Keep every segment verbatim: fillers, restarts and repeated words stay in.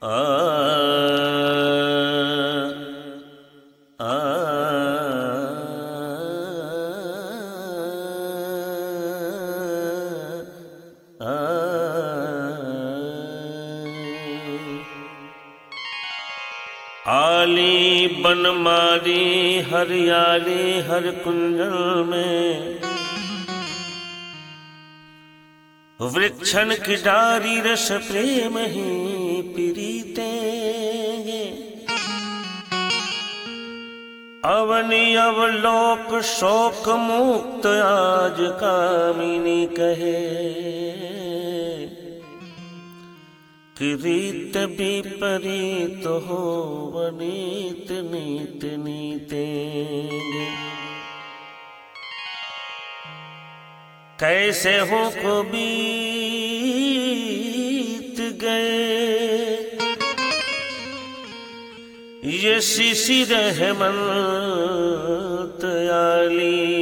आ आ आ आली बनमाली हरियाली हर कुंजल में, वृक्षण की डारी रस प्रेम ही प्रीते। अवनि अवलोक शोक मुक्त आज कामिनी कहे, कि रीत विपरीत हो वनीत नीत नीते। कैसे हो को बीत गए ये शिशिर हेमंत आली,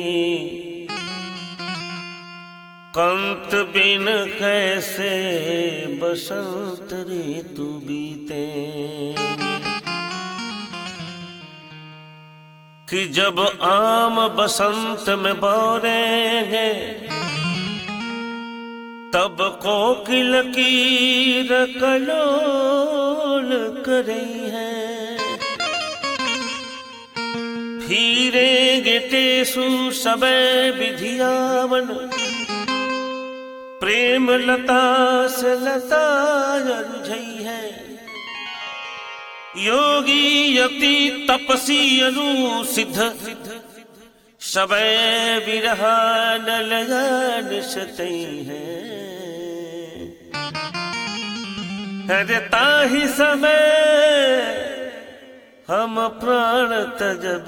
कंत बिन कैसे बसंत ऋतु बीते। कि जब आम बसंत में बोरेंगे, तब कोकिल की कलोल करी है। फिरेंगे टेसु सबे विधियावन, प्रेम लता से लता रुझई है। योगी यति तपसी अनु सिद्ध, सबे विरहा नलयान सतई है। अरे ताहि समय हम प्राण तजब,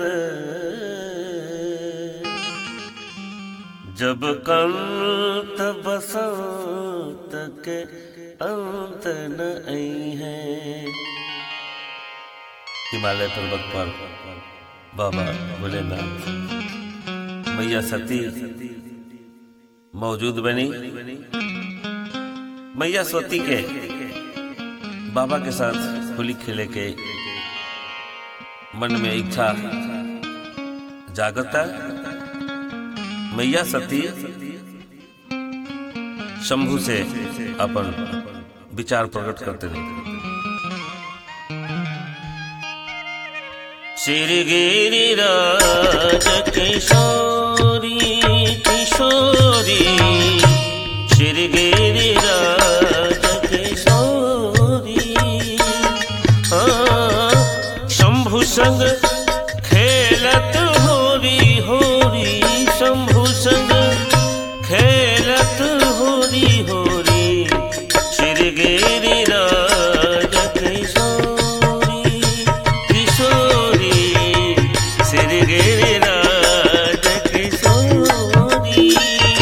जब कंत बसंत के अंत न आई है। हिमालय पर्वत पर बाबा भोलेनाथ मैया सती मौजूद बनी। मैया सती के बाबा के साथ होली खेले के मन में इच्छा जागता। मैया सती शंभु से अपन विचार प्रकट करते रहे। श्री गिरिराज किशोरी किशोरी, श्री गिरिराज किशोरी। हाँ शंभु संग खेलत होरी होरी, शंभु संग खेलत होरी होरी। श्री गिरिराज किशोरी किशोरी, श्री गिरिराज किशोरी।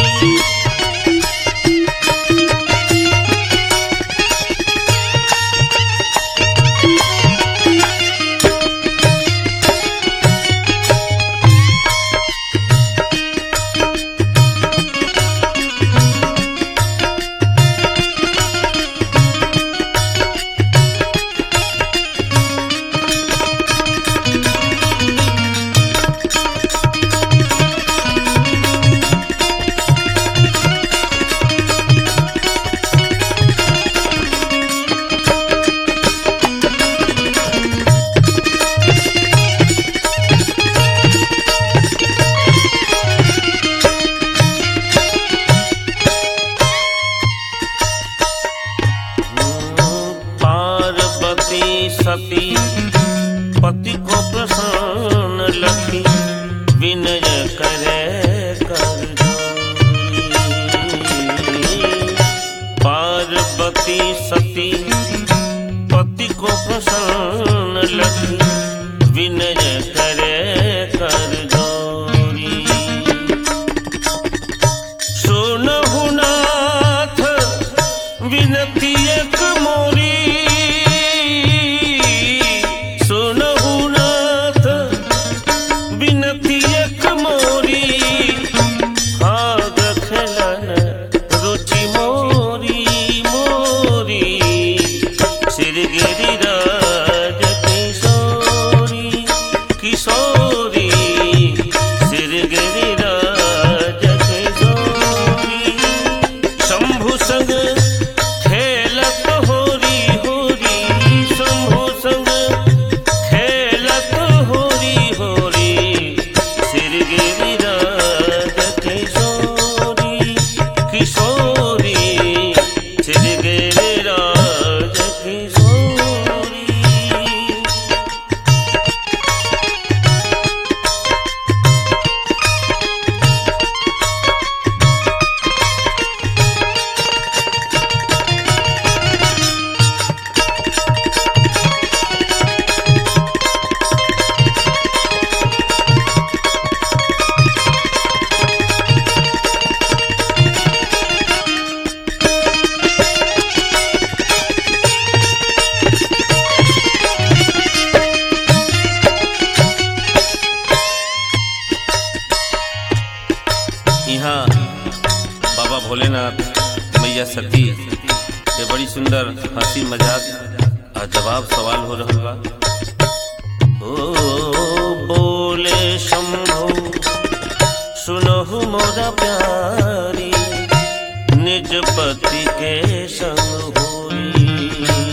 बाबा भोलेनाथ मैया सती के बड़ी सुंदर हंसी मजाक और जवाब सवाल हो रहा बा। ओ बोले शंभो सुनहु मोरा प्यारी, निज पति के संग होई।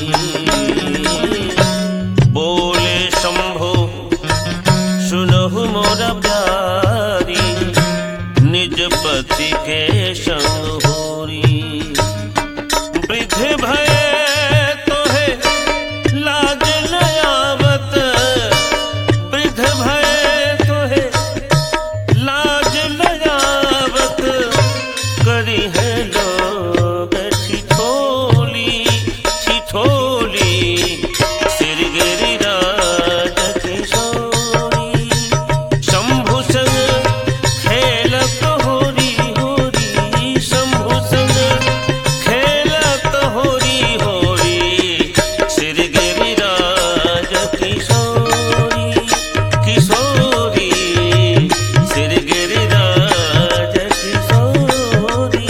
बोले शंभो सुनहु मोरा प्यारी, निज पति के संग होरी। वृद्ध भय तोहे लाज न आवत, वृद्ध भय तोहे लाज न आवत। करी है लोग ठिठोली ठिठोली, सिर गिरिराज किशोरी। शंभु संग खेलत होरी होरी, शंभु संग खेलत होरी होरी। सिर गिरिराज किशोरी किशोरी, सिर गिरिराज किशोरी।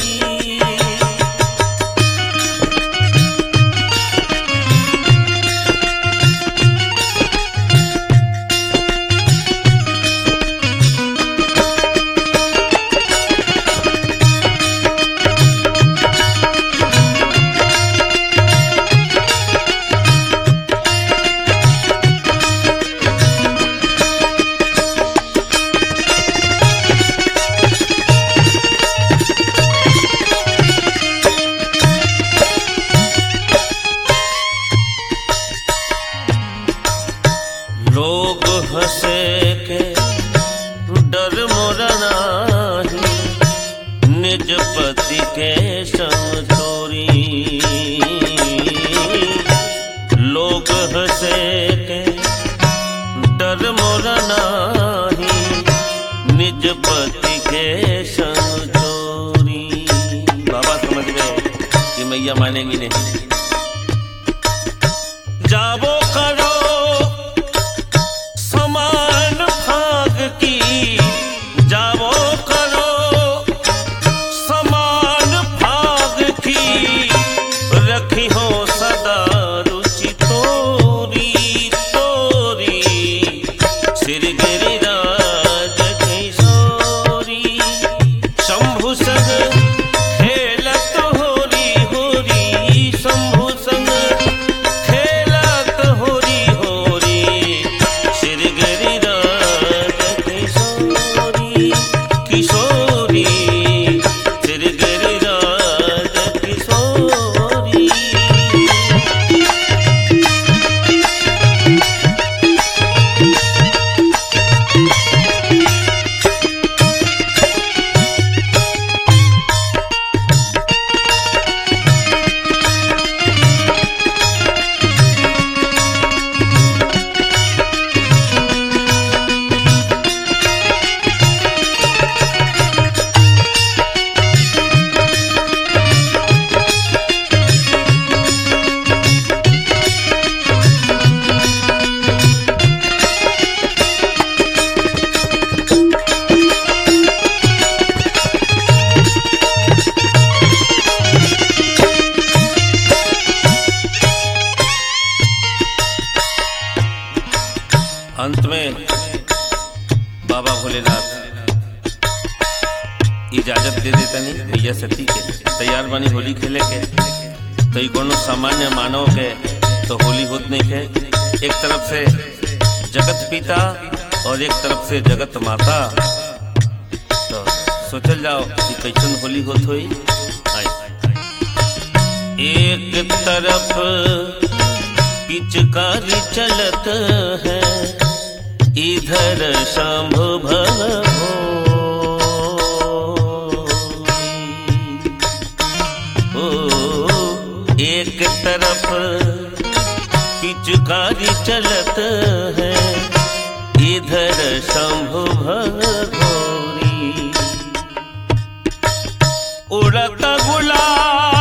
लोग हंसे के डर मोरा नाही, निज पति के संग छोरी। लोग हंसे के डर मोरा नाही, निज पति के संग छोरी। बाबा समझ गए कि मैया मानेंगी नहीं। जाबो करो समान भाग की, जावो करो समान भाग की। रखी हो सदा रुचि तोरी तोरी, सिर गिरिराज किशोरी। शंभु संग खेलत होरी होरी, शंभु संग खेलत होरी होरी। सिर गिरिराज किशोरी किशोरी, सिर गिरिराज किशोरी। अंत में बाबा भोलेनाथ इजाजत दे देता नहीं मैया सती के। तैयार बानी होली खेले के, तो ई कोनो सामान्य मानव के तो होली होत नहीं है। एक तरफ से जगत पिता और एक तरफ से जगत माता, तो सोचल जाओ कि कैसन होली होत होई। एक तरफ पिचकारी चलत है, इधर शंभु भव हो। एक तरफ पिचकारी चलत है, इधर शंभु भव। उड़त गुलाब